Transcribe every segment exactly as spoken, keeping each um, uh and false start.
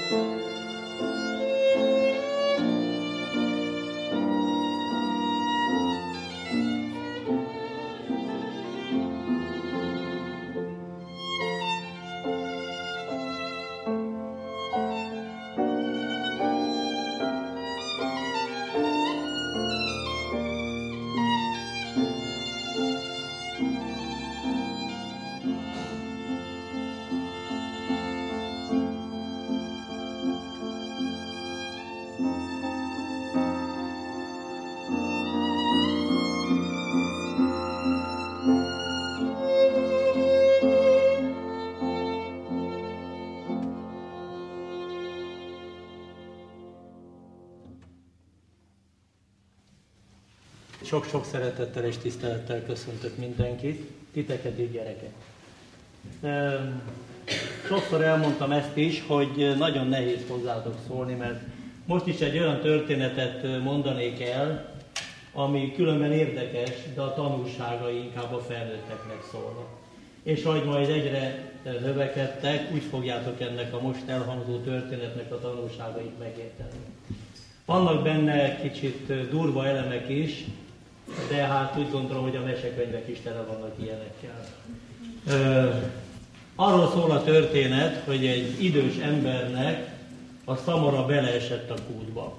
Sok-sok szeretettel és tisztelettel köszöntök mindenkit, titeket így gyerekek. Sokszor elmondtam ezt is, hogy nagyon nehéz hozzátok szólni, mert most is egy olyan történetet mondanék el, ami különben érdekes, de a tanulságai inkább a felnőtteknek szólnak. És ahogy majd egyre növekedtek, úgy fogjátok ennek a most elhangzó történetnek a tanulságait megérteni. Vannak benne kicsit durva elemek is, de hát úgy gondolom, hogy a mesekönyvek is tele vannak ilyenekkel. Ö, arról szól a történet, hogy egy idős embernek a szamara beleesett a kútba.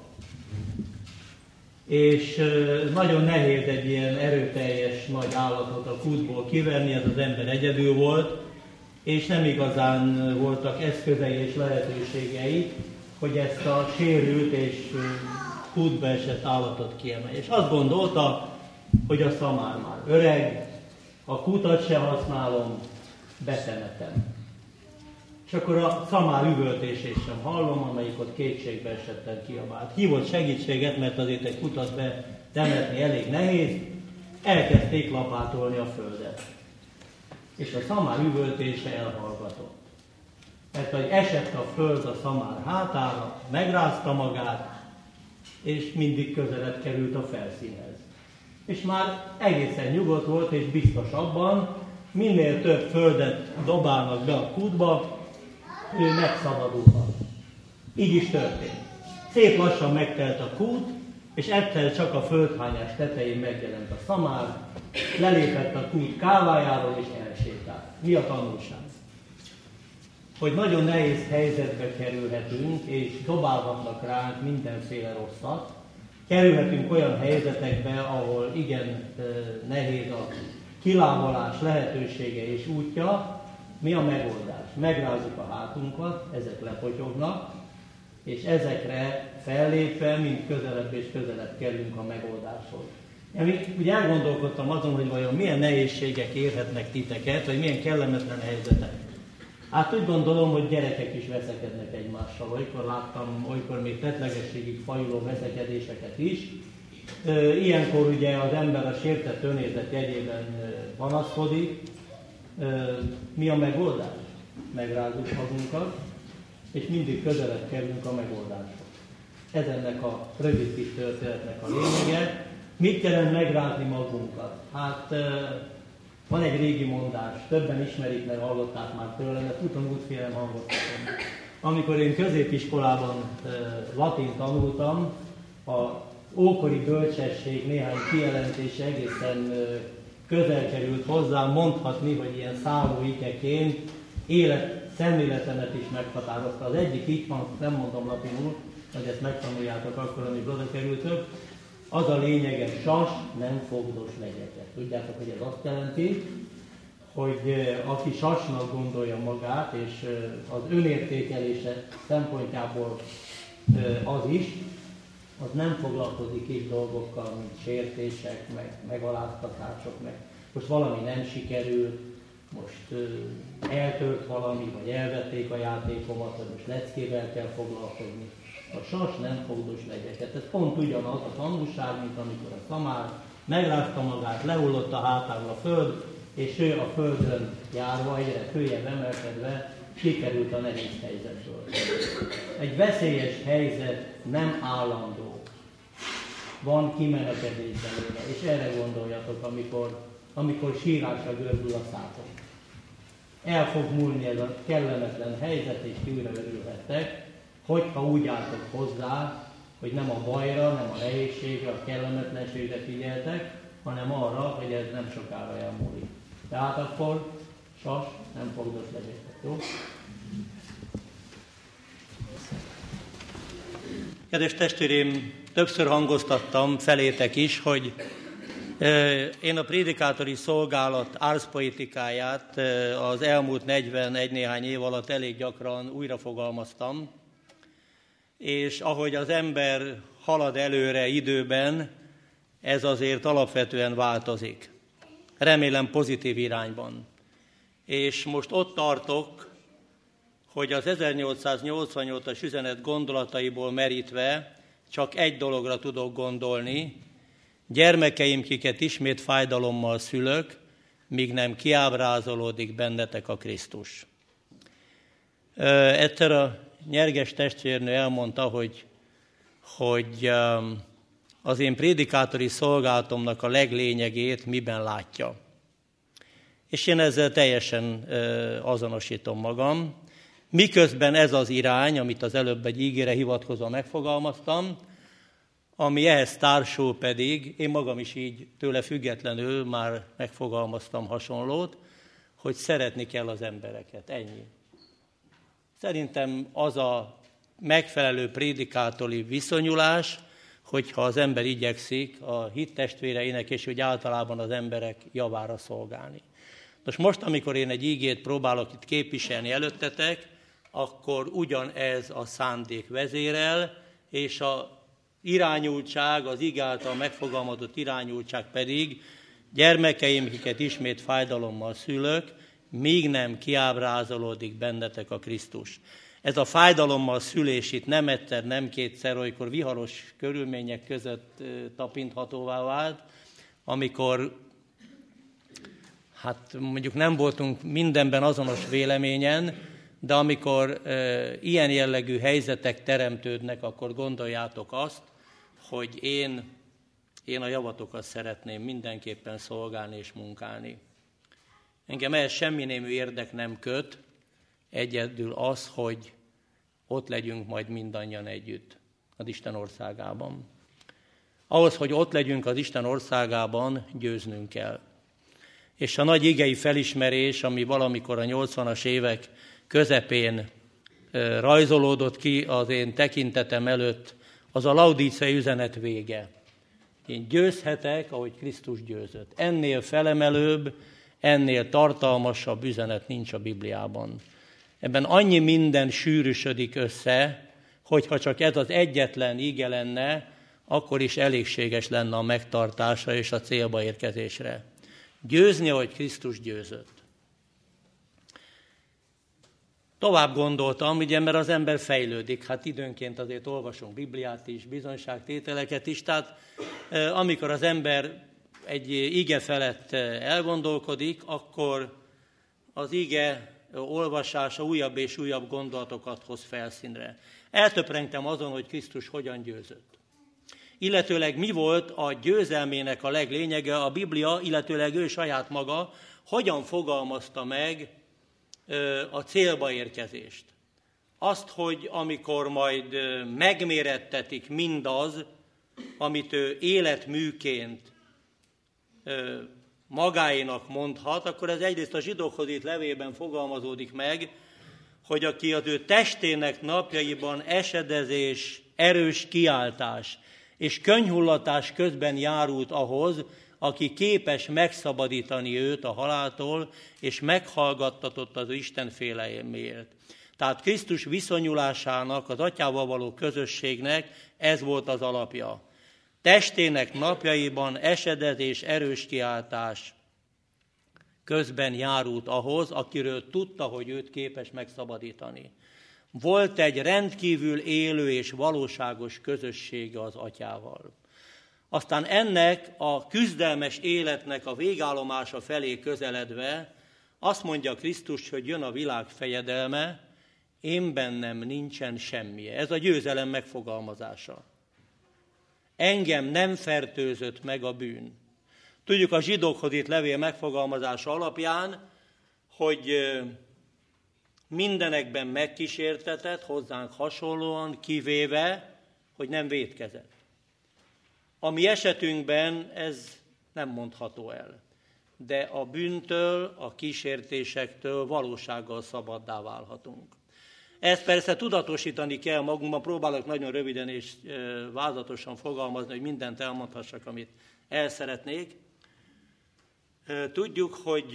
És ö, nagyon nehéz egy ilyen erőteljes nagy állatot a kútból kivenni, ez az ember egyedül volt, és nem igazán voltak eszközei és lehetőségei, hogy ezt a sérült és ö, kútba esett állatot kiemelje. És azt gondolta, hogy a szamár már öreg, a kutat se használom, betemetem. És akkor a szamár üvöltését sem hallom, amelyik ott kétségbe esetten kiabált. Hívott segítséget, mert azért egy kutat betemetni elég nehéz, elkezdték lapátolni a földet. És a szamár üvöltése elhallgatott. Mert hogy esett a föld a szamár hátára, megrázta magát, és mindig közelebb került a felszínhez. És már egészen nyugodt volt, és biztos abban, minél több földet dobálnak be a kútba, ő megszabadulhat. Így is történt. Szép lassan megtelt a kút, és egyszer csak a földhányás tetején megjelent a szamár, lelépett a kút kávájáról, és elsétált. Mi a tanulság? Hogy nagyon nehéz helyzetbe kerülhetünk, és dobálhatnak ránk mindenféle rosszat, kerülhetünk olyan helyzetekbe, ahol igen nehéz a kilábalás lehetősége és útja. Mi a megoldás? Megrázzuk a hátunkat, ezek lepotyognak, és ezekre fellépve mind közelebb és közelebb kerülünk a megoldáshoz. Én úgy elgondolkodtam azon, hogy vajon milyen nehézségek érhetnek titeket, vagy milyen kellemetlen helyzetek. Hát úgy gondolom, hogy gyerekek is veszekednek egymással. Olykor láttam, olykor még tettlegességig fajuló veszekedéseket is. Ilyenkor ugye az ember a sértett önérzet jegyében panaszkodik. Mi a megoldás? Megrázzuk magunkat, és mindig közelebb kerülünk a megoldáshoz. Ez ennek a rövid kis történetnek a lényege. Mit jelent megrázni magunkat? Hát van egy régi mondás, többen ismerik, mert hallották már tőlem, de tudom, úgy félem hallottam. Amikor én középiskolában e, latin tanultam, a ókori bölcsesség néhány kijelentése egészen e, közel került hozzám, mondhatni, hogy ilyen szálló ikeként élet, szemléletemet is meghatározta. Az egyik így van, nem mondom latinul, hogy ezt megtanuljátok akkor, amikor oda kerültök. Az a lényege, sas, nem fogdos legyek. Tudjátok, hogy ez azt jelenti, hogy aki sasnak gondolja magát, és az önértékelése szempontjából az is, az nem foglalkozik kis dolgokkal, mint sértések, meg megaláztatások, meg most valami nem sikerült, most eltört valami, vagy elvették a játékomat, vagy most leckével kell foglalkozni. A sas nem fogdos legyeket. Ez pont ugyanaz a tanulság, mint amikor a szamár megrázta magát, lehullott a hátáról a föld, és ő a földön járva, egyre följebb emelkedve kikerült a nehéz helyzetből. Egy veszélyes helyzet nem állandó. Van kimenekedés belőle, és erre gondoljatok, amikor, amikor sírásra görbül a szátok. El fog múlni ez a kellemetlen helyzet, és ki újra örülhettek, hogyha úgy álltok hozzá, hogy nem a bajra, nem a nehézségre, a kellemetlenségre figyeltek, hanem arra, hogy ez nem sokára elmúlik. Tehát akkor, sas, nem fogdos legyetek, jó? Kedves testvérém, többször hangoztattam felétek is, hogy én a prédikátori szolgálat árszpoetikáját az elmúlt negyvenegy néhány év alatt elég gyakran újra fogalmaztam, és ahogy az ember halad előre időben, ez azért alapvetően változik. Remélem pozitív irányban. És most ott tartok, hogy az ezernyolcszáznyolcvannyolcas üzenet gondolataiból merítve csak egy dologra tudok gondolni: gyermekeim, kiket ismét fájdalommal szülök, míg nem kiábrázolódik bennetek a Krisztus. Egyszer a Nyerges testvérnő elmondta, hogy, hogy az én prédikátori szolgálatomnak a leglényegét miben látja. És én ezzel teljesen azonosítom magam. Miközben ez az irány, amit az előbb egy ígére hivatkozva megfogalmaztam, ami ehhez társul pedig, én magam is így tőle függetlenül már megfogalmaztam hasonlót, hogy szeretni kell az embereket. Ennyi. Szerintem az a megfelelő prédikátori viszonyulás, hogyha az ember igyekszik a hittestvéreinek és úgy általában az emberek javára szolgálni. Most, most, amikor én egy ígét próbálok itt képviselni előttetek, akkor ugyanez a szándék vezérel, és a irányultság, az ige által megfogalmazott irányultság pedig: gyermekeim, kiket ismét fájdalommal szülök, míg nem kiábrázolódik bennetek a Krisztus. Ez a fájdalommal szülés itt nem egyszer, nem kétszer, olykor viharos körülmények között tapinthatóvá vált, amikor hát mondjuk nem voltunk mindenben azonos véleményen, de amikor e, ilyen jellegű helyzetek teremtődnek, akkor gondoljátok azt, hogy én, én a javatokat szeretném mindenképpen szolgálni és munkálni. Engem ehhez semmi némű érdek nem köt, egyedül az, hogy ott legyünk majd mindannyian együtt az Isten országában. Ahhoz, hogy ott legyünk az Isten országában, győznünk kell. És a nagy igei felismerés, ami valamikor a nyolcvanas évek közepén rajzolódott ki az én tekintetem előtt, az a laudíciai üzenet vége. Én győzhetek, ahogy Krisztus győzött. Ennél felemelőbb, ennél tartalmasabb üzenet nincs a Bibliában. Ebben annyi minden sűrűsödik össze, hogyha csak ez az egyetlen ige lenne, akkor is elégséges lenne a megtartásra és a célba érkezésre. Győzni, ahogy Krisztus győzött. Tovább gondoltam, ugye, mert az ember fejlődik, hát időnként azért olvasunk Bibliát is, bizonyságtételeket is, tehát amikor az ember egy ige felett elgondolkodik, akkor az ige olvasása újabb és újabb gondolatokat hoz felszínre. Eltöprengtem azon, hogy Krisztus hogyan győzött. Illetőleg mi volt a győzelmének a leglényege, a Biblia, illetőleg ő saját maga hogyan fogalmazta meg a célba érkezést. Azt, hogy amikor majd megmérettetik mindaz, amit ő életműként magáénak mondhat, akkor ez egyrészt a zsidókhoz írt levélben fogalmazódik meg, hogy aki az ő testének napjaiban esedezés, erős kiáltás és könnyhullatás közben járult ahhoz, aki képes megszabadítani őt a haláltól, és meghallgattatott az Isten félelemért. Tehát Krisztus viszonyulásának, az atyával való közösségnek ez volt az alapja. Testének napjaiban esedezés, erős kiáltás közben járult ahhoz, akiről tudta, hogy őt képes megszabadítani. Volt egy rendkívül élő és valóságos közössége az atyával. Aztán ennek a küzdelmes életnek a végállomása felé közeledve azt mondja Krisztus, hogy jön a világ fejedelme, én bennem nincsen semmi. Ez a győzelem megfogalmazása. Engem nem fertőzött meg a bűn. Tudjuk a zsidókhoz írt levél megfogalmazása alapján, hogy mindenekben megkísértetett, hozzánk hasonlóan, kivéve, hogy nem vétkezett. A mi esetünkben ez nem mondható el, de a bűntől, a kísértésektől valósággal szabaddá válhatunk. Ezt persze tudatosítani kell magunkban, próbálok nagyon röviden és vázlatosan fogalmazni, hogy mindent elmondhassak, amit el szeretnék. Tudjuk, hogy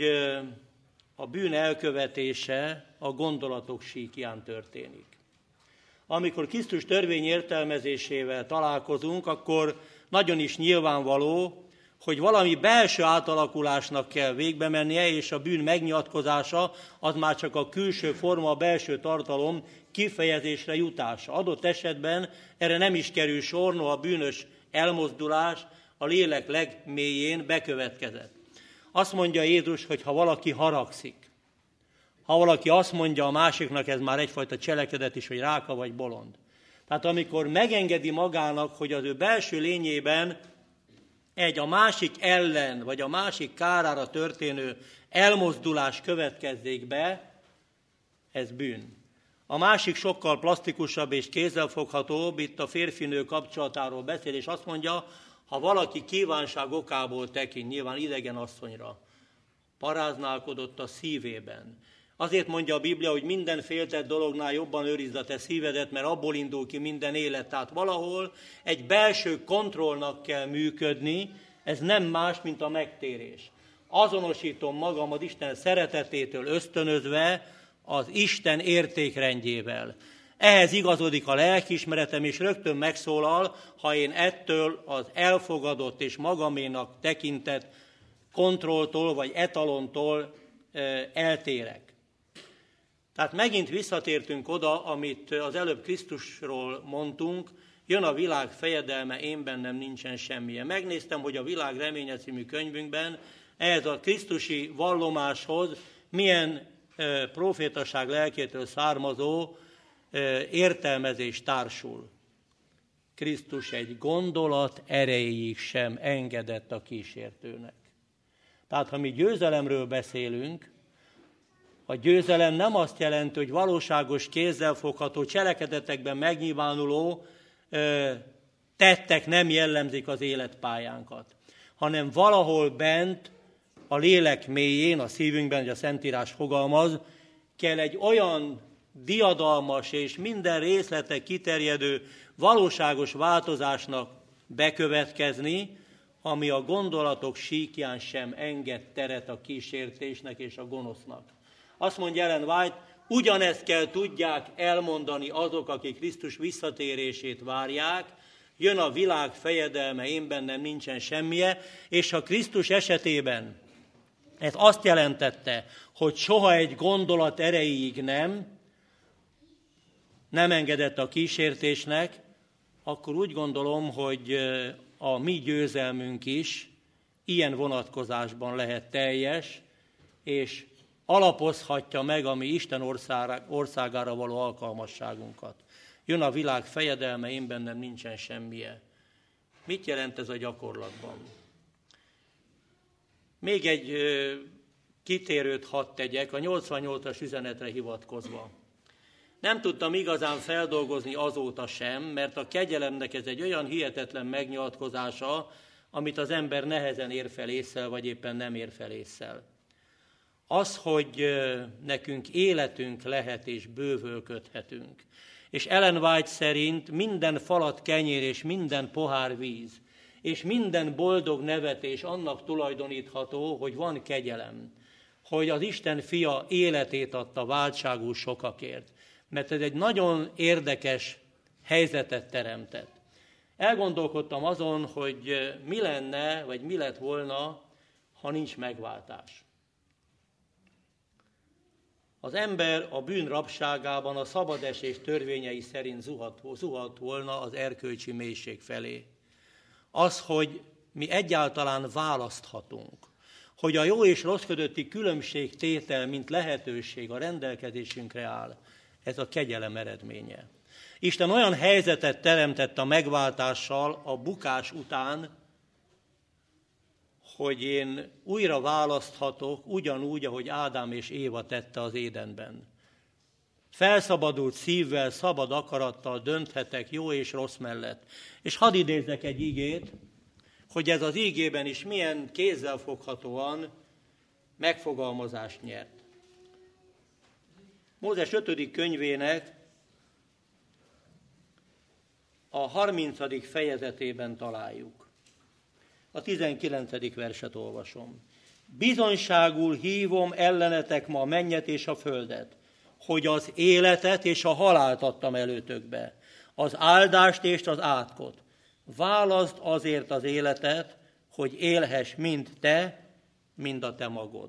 a bűn elkövetése a gondolatok síkján történik. Amikor Krisztus törvény értelmezésével találkozunk, akkor nagyon is nyilvánvaló, hogy valami belső átalakulásnak kell végbe mennie, és a bűn megnyilatkozása az már csak a külső forma, a belső tartalom kifejezésre jutása. Adott esetben erre nem is kerül sor, no a bűnös elmozdulás a lélek legmélyén bekövetkezett. Azt mondja Jézus, hogy ha valaki haragszik, ha valaki azt mondja a másiknak, ez már egyfajta cselekedet is, hogy ráka vagy bolond. Tehát amikor megengedi magának, hogy az ő belső lényében egy a másik ellen, vagy a másik kárára történő elmozdulás következzék be, ez bűn. A másik sokkal plastikusabb és kézzelfoghatóbb, itt a férfinő kapcsolatáról beszél, és azt mondja, ha valaki kívánság okából tekint, nyilván idegen asszonyra, paráználkodott a szívében. Azért mondja a Biblia, hogy minden féltett dolognál jobban őrizd a te szívedet, mert abból indul ki minden élet. Tehát valahol egy belső kontrollnak kell működni, ez nem más, mint a megtérés. Azonosítom magam az Isten szeretetétől ösztönözve az Isten értékrendjével. Ehhez igazodik a lelkiismeretem, és rögtön megszólal, ha én ettől az elfogadott és magaménak tekintett kontrolltól vagy etalontól eltérek. Tehát megint visszatértünk oda, amit az előbb Krisztusról mondtunk, jön a világ fejedelme, én bennem nincsen semmilyen. Megnéztem, hogy a Világ reménye című könyvünkben ehhez a krisztusi vallomáshoz milyen e, profétaság lelkétől származó e, értelmezés társul. Krisztus egy gondolat erejéig sem engedett a kísértőnek. Tehát ha mi győzelemről beszélünk, a győzelem nem azt jelenti, hogy valóságos, kézzelfogható, cselekedetekben megnyilvánuló ö, tettek nem jellemzik az életpályánkat, hanem valahol bent, a lélek mélyén, a szívünkben, hogy a Szentírás fogalmaz, kell egy olyan diadalmas és minden részlete kiterjedő valóságos változásnak bekövetkezni, ami a gondolatok síkján sem enged teret a kísértésnek és a gonosznak. Azt mondja Ellen White, ugyanezt kell tudják elmondani azok, akik Krisztus visszatérését várják, jön a világ fejedelme, én bennem nincsen semmije, és ha Krisztus esetében ez azt jelentette, hogy soha egy gondolat erejéig nem, nem engedett a kísértésnek, akkor úgy gondolom, hogy a mi győzelmünk is ilyen vonatkozásban lehet teljes, és alapozhatja meg a mi Isten országára való alkalmasságunkat. Jön a világ fejedelme, én bennem nincsen semmije. Mit jelent ez a gyakorlatban? Még egy ö, kitérőt hadd tegyek, a nyolcvannyolcas üzenetre hivatkozva. Nem tudtam igazán feldolgozni azóta sem, mert a kegyelemnek ez egy olyan hihetetlen megnyilatkozása, amit az ember nehezen ér fel ésszel, vagy éppen nem ér fel ésszel. Az, hogy nekünk életünk lehet és bővölködhetünk. És Ellen White szerint minden falat kenyér és minden pohár víz, és minden boldog nevetés annak tulajdonítható, hogy van kegyelem, hogy az Isten fia életét adta váltságú sokakért. Mert ez egy nagyon érdekes helyzetet teremtett. Elgondolkodtam azon, hogy mi lenne, vagy mi lett volna, ha nincs megváltás. Az ember a bűn rabságában a szabadesés törvényei szerint zuhat, zuhat volna az erkölcsi mélység felé. Az, hogy mi egyáltalán választhatunk, hogy a jó és rossz közötti különbségtétel, mint lehetőség a rendelkezésünkre áll, ez a kegyelem eredménye. Isten olyan helyzetet teremtett a megváltással a bukás után, hogy én újra választhatok, ugyanúgy, ahogy Ádám és Éva tette az Édenben. felszabadult szívvel, szabad akarattal dönthetek jó és rossz mellett. És hadd idézzek egy igét, hogy ez az igében is milyen kézzelfoghatóan megfogalmazást nyert. Mózes ötödik könyvének a harmincadik fejezetében találjuk. A tizenkilencedik verset olvasom. Bizonyságul hívom ellenetek ma a mennyet és a földet, hogy az életet és a halált adtam előtökbe, az áldást és az átkot. Válaszd azért az életet, hogy élhess mind te, mind a te magod.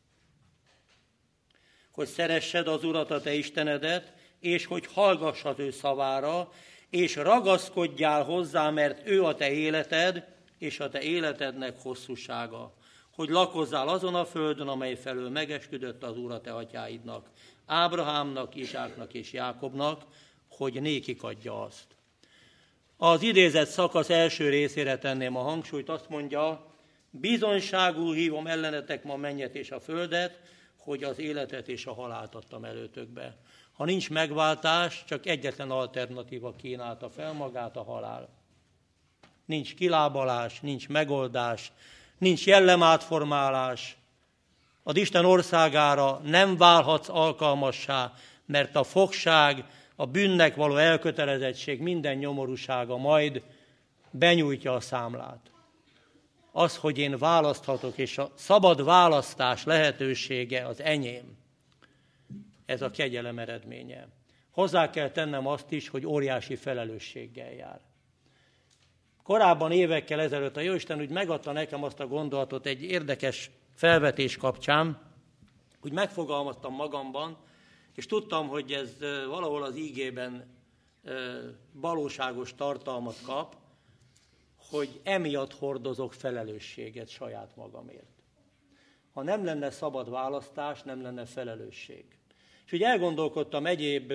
Hogy szeressed az Urat, a te Istenedet, és hogy hallgass az ő szavára, és ragaszkodjál hozzá, mert ő a te életed, és a te életednek hosszúsága. Hogy lakozzál azon a földön, amely felől megesküdött az Úr a te atyáidnak, Ábrahámnak, Izsáknak és Jákobnak, hogy nékik adja azt. Az idézett szakasz első részére tenném a hangsúlyt, azt mondja, bizonyságul hívom ellenetek ma a mennyet és a földet, hogy az életet és a halált adtam előtökbe. Ha nincs megváltás, csak egyetlen alternatíva kínálta fel magát, a halál. Nincs kilábalás, nincs megoldás, nincs jellemátformálás. Az Isten országára nem válhatsz alkalmassá, mert a fogság, a bűnnek való elkötelezettség minden nyomorúsága majd benyújtja a számlát. Az, hogy én választhatok, és a szabad választás lehetősége az enyém, ez a kegyelem eredménye. Hozzá kell tennem azt is, hogy óriási felelősséggel jár. Korábban évekkel ezelőtt a Jóisten úgy megadta nekem azt a gondolatot egy érdekes felvetés kapcsán, úgy megfogalmaztam magamban, és tudtam, hogy ez valahol az ígében valóságos tartalmat kap, hogy emiatt hordozok felelősséget saját magamért. Ha nem lenne szabad választás, nem lenne felelősség. És úgy elgondolkodtam egyéb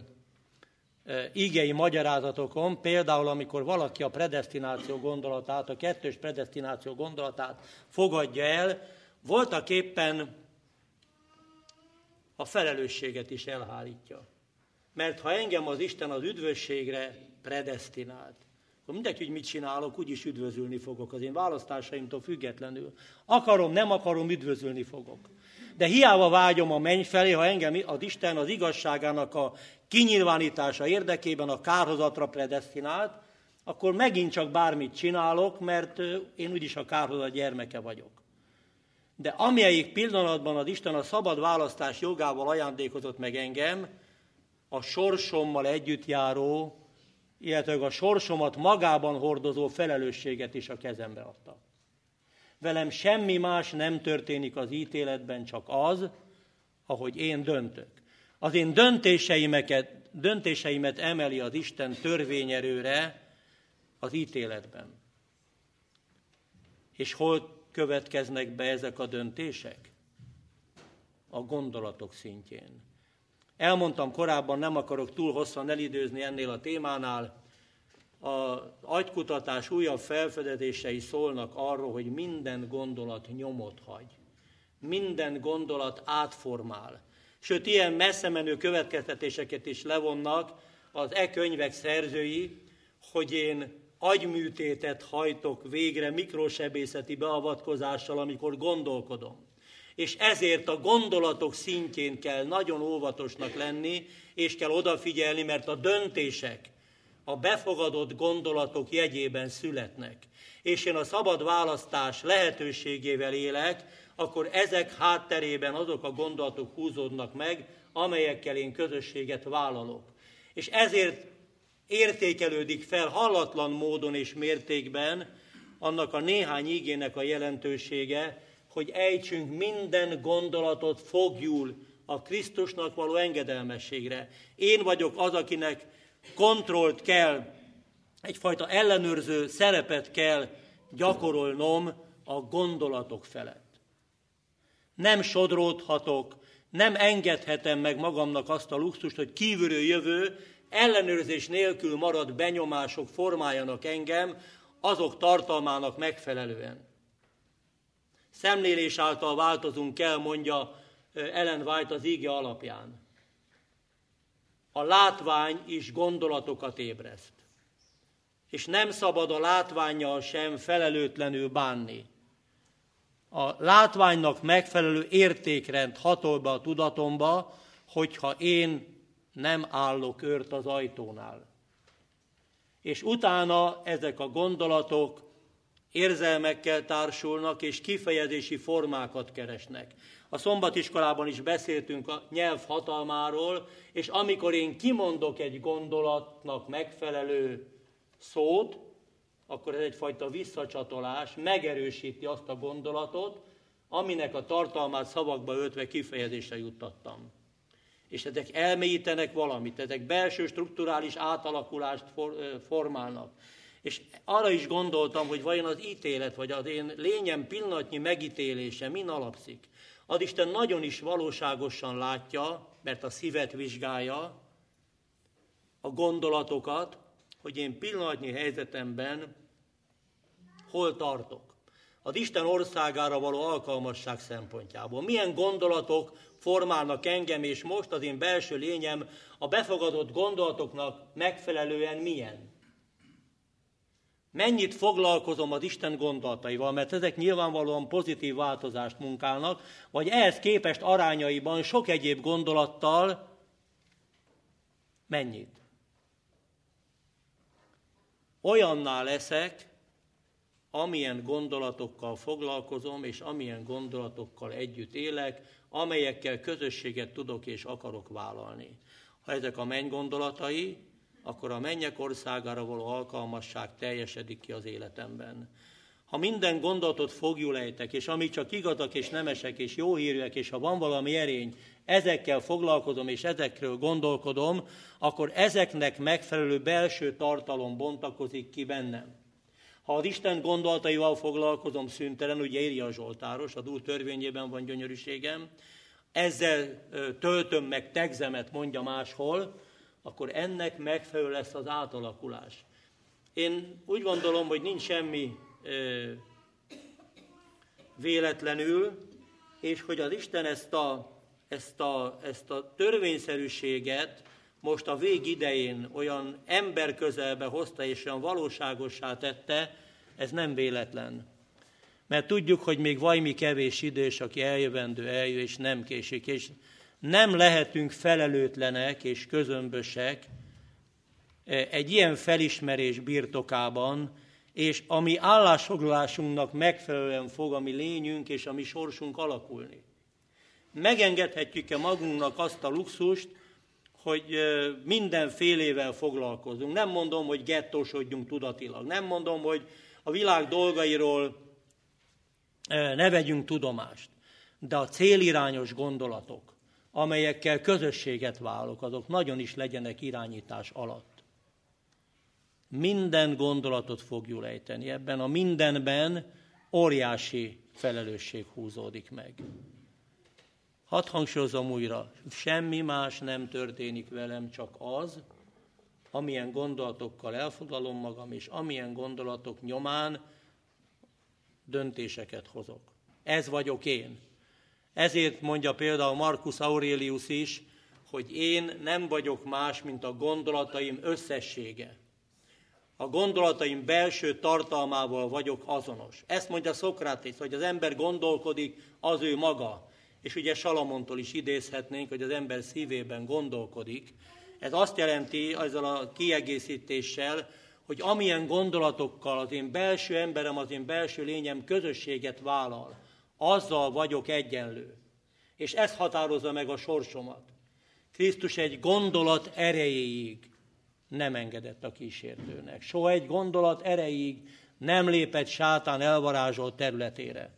ígei magyarázatokon, például amikor valaki a predesztináció gondolatát, a kettős predesztináció gondolatát fogadja el, voltak éppen a felelősséget is elhárítja. Mert ha engem az Isten az üdvösségre predesztinált, akkor mindegy, hogy mit csinálok, úgyis üdvözülni fogok az én választásaimtól függetlenül. Akarom, nem akarom, üdvözülni fogok. De hiába vágyom a menny felé, ha engem az Isten az igazságának a kinyilvánítása érdekében a kárhozatra predesztinált, akkor megint csak bármit csinálok, mert én úgyis a kárhozat gyermeke vagyok. De amelyik pillanatban az Isten a szabad választás jogával ajándékozott meg engem, a sorsommal együtt járó, illetve a sorsomat magában hordozó felelősséget is a kezembe adta. Velem semmi más nem történik az ítéletben, csak az, ahogy én döntök. Az én döntéseimet, döntéseimet emeli az Isten törvényerőre az ítéletben. És hol következnek be ezek a döntések? A gondolatok szintjén. Elmondtam korábban, nem akarok túl hosszan elidőzni ennél a témánál, az agykutatás újabb felfedezései szólnak arról, hogy minden gondolat nyomot hagy. Minden gondolat átformál. Sőt, ilyen messze menő következtetéseket is levonnak az e könyvek szerzői, hogy én agyműtétet hajtok végre mikrosebészeti beavatkozással, amikor gondolkodom. És ezért a gondolatok szintjén kell nagyon óvatosnak lenni, és kell odafigyelni, mert a döntések a befogadott gondolatok jegyében születnek. És én a szabad választás lehetőségével élek, akkor ezek hátterében azok a gondolatok húzódnak meg, amelyekkel én közösséget vállalok. És ezért értékelődik fel hallatlan módon és mértékben annak a néhány igének a jelentősége, hogy ejtsünk minden gondolatot fogjul a Krisztusnak való engedelmességre. Én vagyok az, akinek kontrollt kell, egyfajta ellenőrző szerepet kell gyakorolnom a gondolatok felett. Nem sodródhatok, nem engedhetem meg magamnak azt a luxust, hogy kívülről jövő, ellenőrzés nélkül maradt benyomások formáljanak engem, azok tartalmának megfelelően. Szemlélés által változunk el, mondja Ellen White az íge alapján. a látvány is gondolatokat ébreszt. És nem szabad a látvánnyal sem felelőtlenül bánni. A látványnak megfelelő értékrend hatol be a tudatomba, hogyha én nem állok őrt az ajtónál. És utána ezek a gondolatok érzelmekkel társulnak, és kifejezési formákat keresnek. A szombatiskolában is beszéltünk a nyelv hatalmáról, és amikor én kimondok egy gondolatnak megfelelő szót, akkor ez egyfajta visszacsatolás, megerősíti azt a gondolatot, aminek a tartalmát szavakba öltve kifejezésre juttattam. És ezek elmélyítenek valamit, ezek belső strukturális átalakulást formálnak. És arra is gondoltam, hogy vajon az ítélet, vagy az én lényem pillanatnyi megítélése min alapszik. Az Isten nagyon is valóságosan látja, mert a szívet vizsgálja, a gondolatokat, hogy én pillanatnyi helyzetemben hol tartok. Az Isten országára való alkalmasság szempontjából. Milyen gondolatok formálnak engem, és most az én belső lényem a befogadott gondolatoknak megfelelően milyen. Mennyit foglalkozom az Isten gondolataival, mert ezek nyilvánvalóan pozitív változást munkálnak, vagy ehhez képest arányaiban sok egyéb gondolattal mennyit. Olyanná leszek, amilyen gondolatokkal foglalkozom, és amilyen gondolatokkal együtt élek, amelyekkel közösséget tudok és akarok vállalni. Ha ezek a menny gondolatai, akkor a mennyek országára való alkalmasság teljesedik ki az életemben. Ha minden gondolatot fogjul ejtek, és amik csak igazak és nemesek és jó hírűek, és ha van valami erény, ezekkel foglalkozom és ezekről gondolkodom, akkor ezeknek megfelelő belső tartalom bontakozik ki bennem. Ha az Isten gondolataival foglalkozom szüntelen, ugye írja a Zsoltáros, az Úr törvényében van gyönyörűségem, ezzel töltöm meg tegzemet, mondja máshol, akkor ennek megfelelő lesz az átalakulás. Én úgy gondolom, hogy nincs semmi ö, véletlenül, és hogy az Isten ezt a, ezt, a, ezt a törvényszerűséget most a vég idején olyan emberközelbe hozta, és olyan valóságossá tette, ez nem véletlen. Mert tudjuk, hogy még vajmi kevés idő, és aki eljövendő, eljö, és nem késik, és nem lehetünk felelőtlenek és közömbösek egy ilyen felismerés birtokában, és a mi állásfoglalásunknak megfelelően fog a mi lényünk és a mi sorsunk alakulni. Megengedhetjük-e magunknak azt a luxust, hogy mindenfélével foglalkozunk. Nem mondom, hogy gettósodjunk tudatilag. Nem mondom, hogy a világ dolgairól ne vegyünk tudomást. De a célirányos gondolatok, amelyekkel közösséget vállalok, azok nagyon is legyenek irányítás alatt. Minden gondolatot fogjul ejteni. Ebben a mindenben óriási felelősség húzódik meg. Hadd hangsúlyozom újra, semmi más nem történik velem, csak az, amilyen gondolatokkal elfoglalom magam, és amilyen gondolatok nyomán döntéseket hozok. Ez vagyok én. Ezért mondja például Marcus Aurelius is, hogy én nem vagyok más, mint a gondolataim összessége. A gondolataim belső tartalmával vagyok azonos. Ezt mondja Szokratész, hogy az ember gondolkodik, az ő maga. És ugye Salamontól is idézhetnénk, hogy az ember szívében gondolkodik. Ez azt jelenti ezzel a kiegészítéssel, hogy amilyen gondolatokkal az én belső emberem, az én belső lényem közösséget vállal, azzal vagyok egyenlő. És ez határozza meg a sorsomat. Krisztus egy gondolat erejéig nem engedett a kísértőnek. Soha egy gondolat erejéig nem lépett sátán elvarázsolt területére.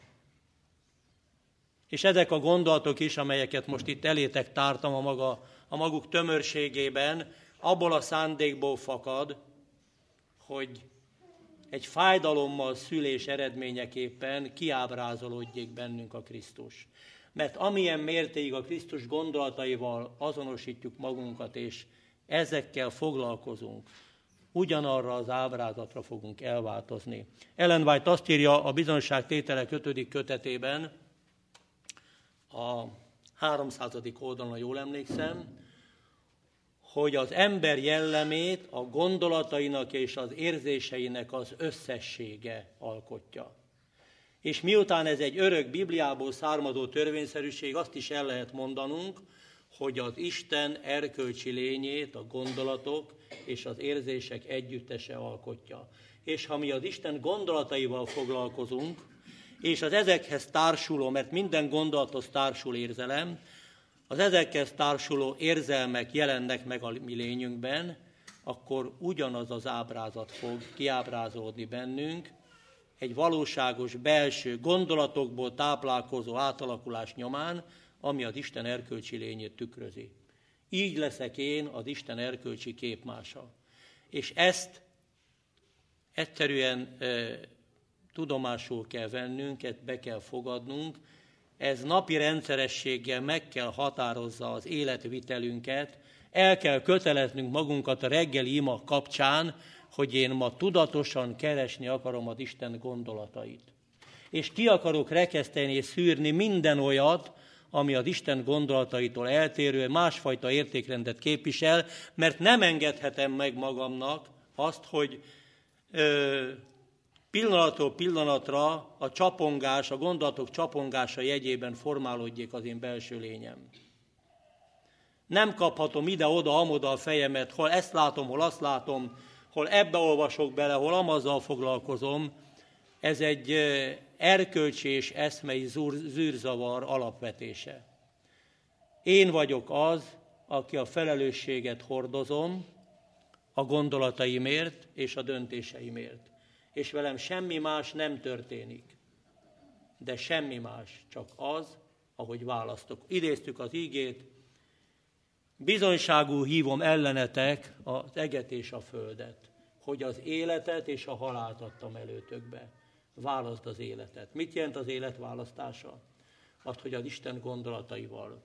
És ezek a gondolatok is, amelyeket most itt elétek tártam a, maga, a maguk tömörségében, abból a szándékból fakad, hogy egy fájdalommal szülés eredményeképpen kiábrázolódjék bennünk a Krisztus. Mert amilyen mértékig a Krisztus gondolataival azonosítjuk magunkat, és ezekkel foglalkozunk, ugyanarra az ábrázatra fogunk elváltozni. Ellen White azt írja a Bizonyságtételek ötödik kötetében, a háromszázadik oldalon, jól emlékszem, hogy az ember jellemét a gondolatainak és az érzéseinek az összessége alkotja. És miután ez egy örök Bibliából származó törvényszerűség, azt is el lehet mondanunk, hogy az Isten erkölcsi lényét a gondolatok és az érzések együttese alkotja. És ha mi az Isten gondolataival foglalkozunk, és az ezekhez társuló, mert minden gondolathoz társul érzelem, az ezekhez társuló érzelmek jelennek meg a mi lényünkben, akkor ugyanaz az ábrázat fog kiábrázolódni bennünk, egy valóságos belső gondolatokból táplálkozó átalakulás nyomán, ami az Isten erkölcsi lényét tükrözi. Így leszek én az Isten erkölcsi képmása. És ezt egyszerűen e, tudomásul kell vennünk, ezt be kell fogadnunk, ez napi rendszerességgel meg kell határozza az életvitelünket, el kell köteleznünk magunkat a reggeli ima kapcsán, hogy én ma tudatosan keresni akarom az Isten gondolatait. És ki akarok rekeszteni és szűrni minden olyat, ami az Isten gondolataitól eltérő, másfajta értékrendet képvisel, mert nem engedhetem meg magamnak azt, hogy ö, pillanatról pillanatra a csapongás, a gondolatok csapongása jegyében formálódjék az én belső lényem. Nem kaphatom ide-oda, amoda a fejemet, hol ezt látom, hol azt látom, hol ebbe olvasok bele, hol amazzal foglalkozom. Ez egy erkölcsi és eszmei zűrzavar alapvetése. Én vagyok az, aki a felelősséget hordozom a gondolataimért és a döntéseimért. És velem semmi más nem történik. De semmi más, csak az, ahogy választok. Idéztük az ígét, bizonyságú hívom ellenetek az eget és a földet, hogy az életet és a halált adtam előtökbe. Válaszd az életet. Mit jelent az élet választása? Azt, hogy az Isten gondolataival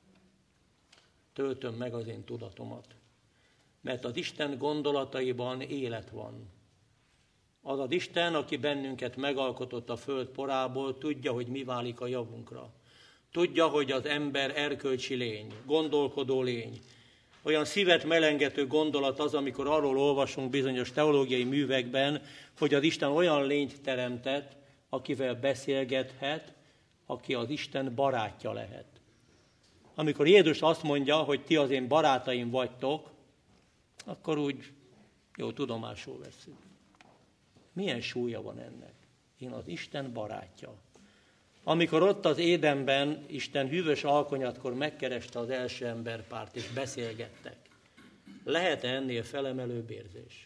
töltöm meg az én tudatomat. Mert az Isten gondolataiban élet van. Az az Isten, aki bennünket megalkotott a föld porából, tudja, hogy mi válik a javunkra. Tudja, hogy az ember erkölcsi lény, gondolkodó lény. Olyan szívet melengető gondolat az, amikor arról olvasunk bizonyos teológiai művekben, hogy az Isten olyan lényt teremtett, akivel beszélgethet, aki az Isten barátja lehet. Amikor Jézus azt mondja, hogy ti az én barátaim vagytok, akkor úgy jó tudomásul vesszük. Milyen súlya van ennek? Én az Isten barátja. Amikor ott az Édenben Isten hűvös alkonyatkor megkereste az első emberpárt, és beszélgettek, lehet-e ennél felemelőbb érzés?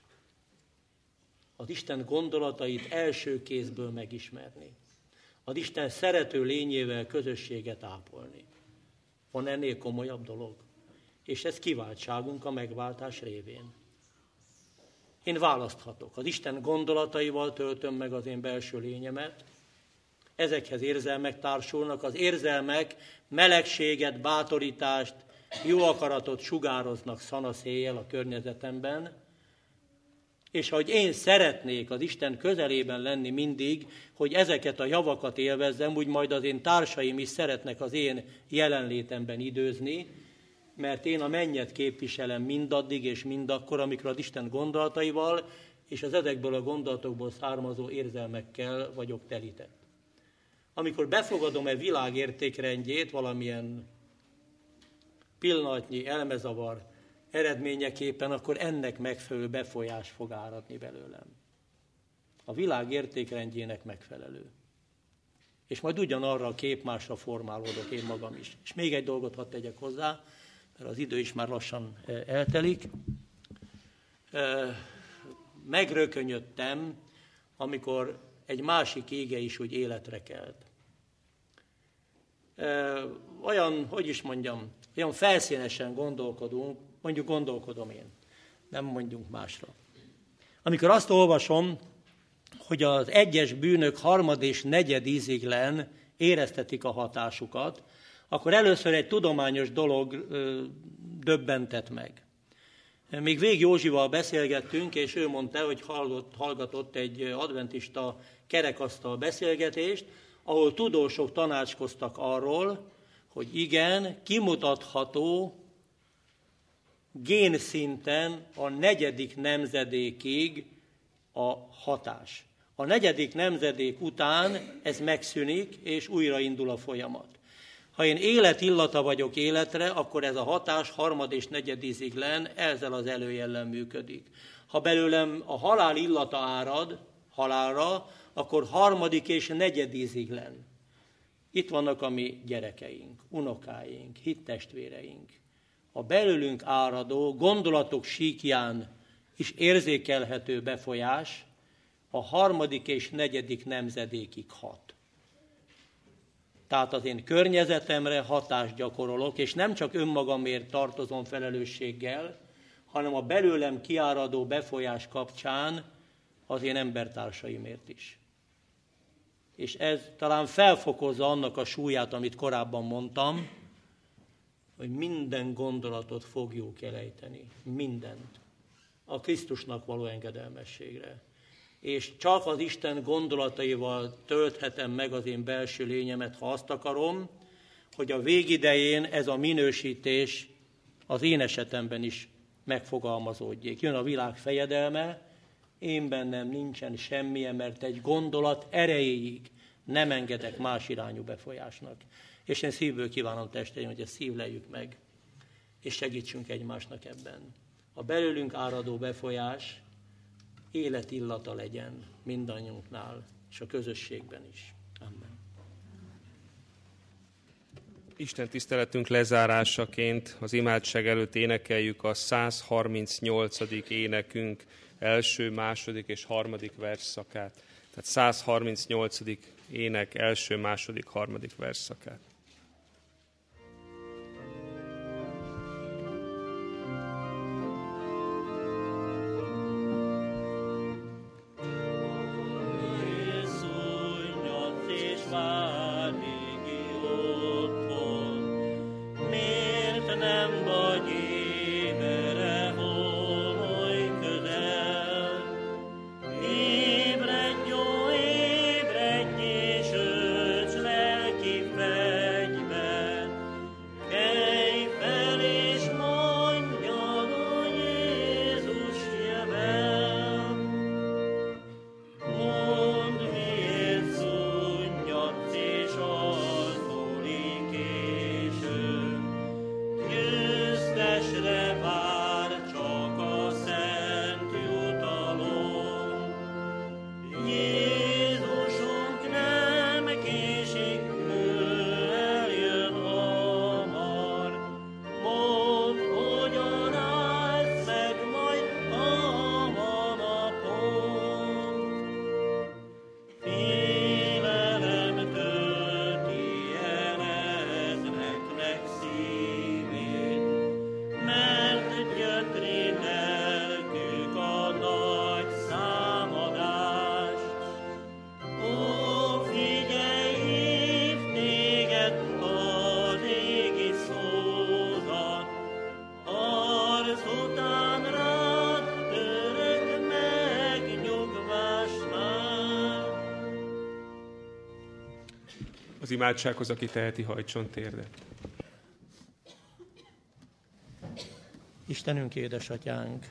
Az Isten gondolatait első kézből megismerni. Az Isten szerető lényével közösséget ápolni. Van ennél komolyabb dolog? És ez kiváltságunk a megváltás révén. Én választhatok. Az Isten gondolataival töltöm meg az én belső lényemet, ezekhez érzelmek társulnak, az érzelmek melegséget, bátorítást, jó akaratot sugároznak szanaszéjjel a környezetemben, és ahogy én szeretnék az Isten közelében lenni mindig, hogy ezeket a javakat élvezzem, úgy majd az én társaim is szeretnek az én jelenlétemben időzni, mert én a mennyet képviselem mindaddig és mindakkor, amikor az Isten gondolataival és az ezekből a gondolatokból származó érzelmekkel vagyok telített. Amikor befogadom-e világ értékrendjét valamilyen pillanatnyi elmezavar eredményeképpen, akkor ennek megfelelő befolyás fog áradni belőlem. A világ értékrendjének megfelelő. És majd ugyanarra a képmásra formálódok én magam is. És még egy dolgot hadd tegyek hozzá, mert az idő is már lassan eltelik. Megrökönyödtem, amikor egy másik ége is úgy életre kelt. Olyan, hogy is mondjam, olyan felszínesen gondolkodunk, mondjuk gondolkodom én, nem mondjunk másra. Amikor azt olvasom, hogy az egyes bűnök harmad és negyed íziglen éreztetik a hatásukat, akkor először egy tudományos dolog ö, döbbentett meg. Még Vég Józsival beszélgettünk, és ő mondta, hogy hallott, hallgatott egy adventista kerekasztal beszélgetést, ahol tudósok tanácskoztak arról, hogy igen, kimutatható génszinten a negyedik nemzedékig a hatás. A negyedik nemzedék után ez megszűnik, és újraindul a folyamat. Ha én életillata vagyok életre, akkor ez a hatás harmad és negyedíziglen ezzel az előjellel működik. Ha belőlem a halál illata árad halálra, akkor harmadik és negyedíziglen. Itt vannak a mi gyerekeink, unokáink, hittestvéreink. A belőlünk áradó, gondolatok síkján is érzékelhető befolyás a harmadik és negyedik nemzedékig hat. Tehát az én környezetemre hatást gyakorolok, és nem csak önmagamért tartozom felelősséggel, hanem a belőlem kiáradó befolyás kapcsán az én embertársaimért is. És ez talán felfokozza annak a súlyát, amit korábban mondtam, hogy minden gondolatot fogjuk elejteni, mindent, a Krisztusnak való engedelmességre. És csak az Isten gondolataival tölthetem meg az én belső lényemet, ha azt akarom, hogy a végidején ez a minősítés az én esetemben is megfogalmazódjék. Jön a világ fejedelme, én bennem nincsen semmilyen, mert egy gondolat erejéig nem engedek más irányú befolyásnak. És én szívből kívánom, testeim, hogy ezt szívleljük meg, és segítsünk egymásnak ebben. A belőlünk áradó befolyás életillata legyen mindannyiunknál, és a közösségben is. Amen. Isten tiszteletünk lezárásaként az imádság előtt énekeljük a száz harmincnyolcadik énekünk első, második és harmadik versszakát. Tehát száz harmincnyolcadik ének első, második, harmadik versszakát. Az imádsághoz, aki teheti, hajtson térdet. Istenünk, édesatyánk,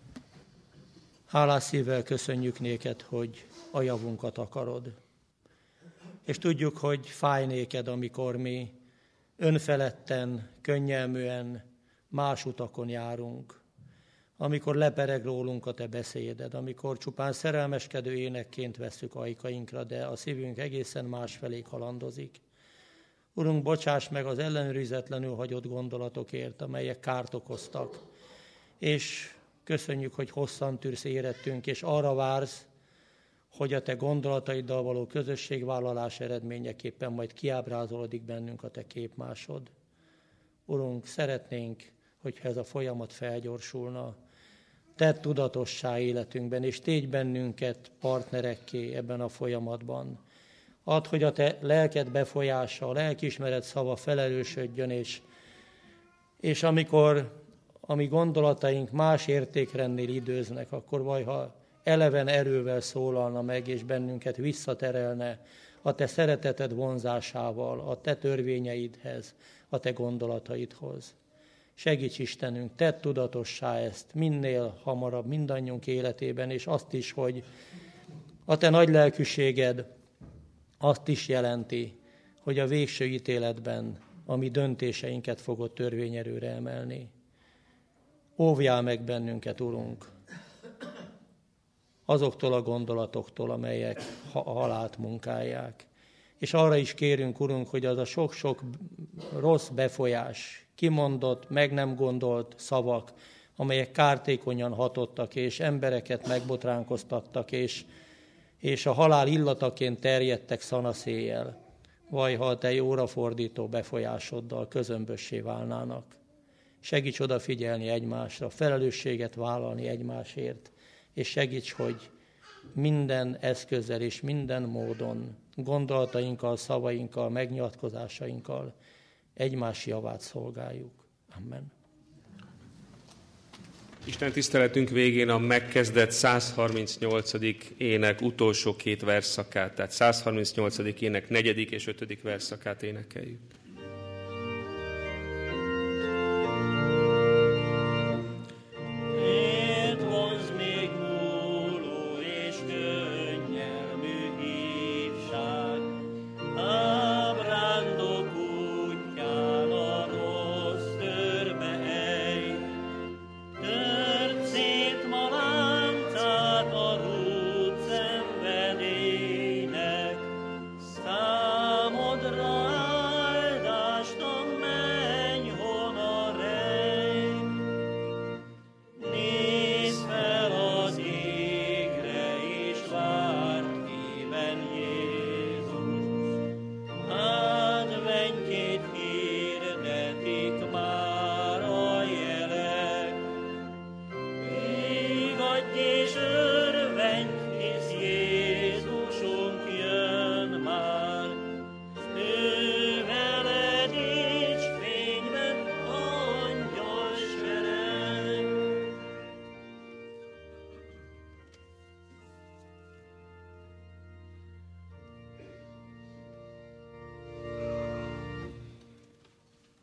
hálás szívvel köszönjük néked, hogy a javunkat akarod. És tudjuk, hogy fáj néked, amikor mi önfeledten, könnyelműen más utakon járunk. Amikor lepereg rólunk a te beszéded, amikor csupán szerelmeskedő énekként vesszük ajkainkra, de a szívünk egészen másfelé kalandozik. Urunk, bocsáss meg az ellenőrizetlenül hagyott gondolatokért, amelyek kárt okoztak, és köszönjük, hogy hosszan tűrsz érettünk, és arra vársz, hogy a te gondolataiddal való közösségvállalás eredményeképpen majd kiábrázolodik bennünk a te képmásod. Urunk, szeretnénk, hogyha ez a folyamat felgyorsulna, tedd tudatossá életünkben, és tégy bennünket partnerekké ebben a folyamatban. Add, hogy a te lelked befolyása, a lelkiismeret szava felelősödjön, és, és amikor a mi gondolataink más értékrendnél időznek, akkor vajha eleven erővel szólalna meg, és bennünket visszaterelne a te szereteted vonzásával, a te törvényeidhez, a te gondolataidhoz. Segíts Istenünk, tedd tudatossá ezt minél hamarabb mindannyiunk életében, és azt is, hogy a te nagy lelkűséged azt is jelenti, hogy a végső ítéletben a mi döntéseinket fogod törvényerőre emelni. Óvjál meg bennünket, Urunk, azoktól a gondolatoktól, amelyek a halált munkálják. És arra is kérünk, Urunk, hogy az a sok-sok rossz befolyás, kimondott, meg nem gondolt szavak, amelyek kártékonyan hatottak, és embereket megbotránkoztattak, és, és a halál illataként terjedtek szanaszéjjel, vaj, ha a te jóra fordító befolyásoddal közömbössé válnának. Segíts odafigyelni egymásra, felelősséget vállalni egymásért, és segíts, hogy minden eszközzel és minden módon, gondolatainkkal, szavainkkal, megnyilatkozásainkkal egymás javát szolgáljuk. Amen. Isten tiszteletünk végén a megkezdett száz harmincnyolcadik ének utolsó két versszakát, tehát száz harmincnyolcadik ének negyedik és ötödik versszakát énekeljük. És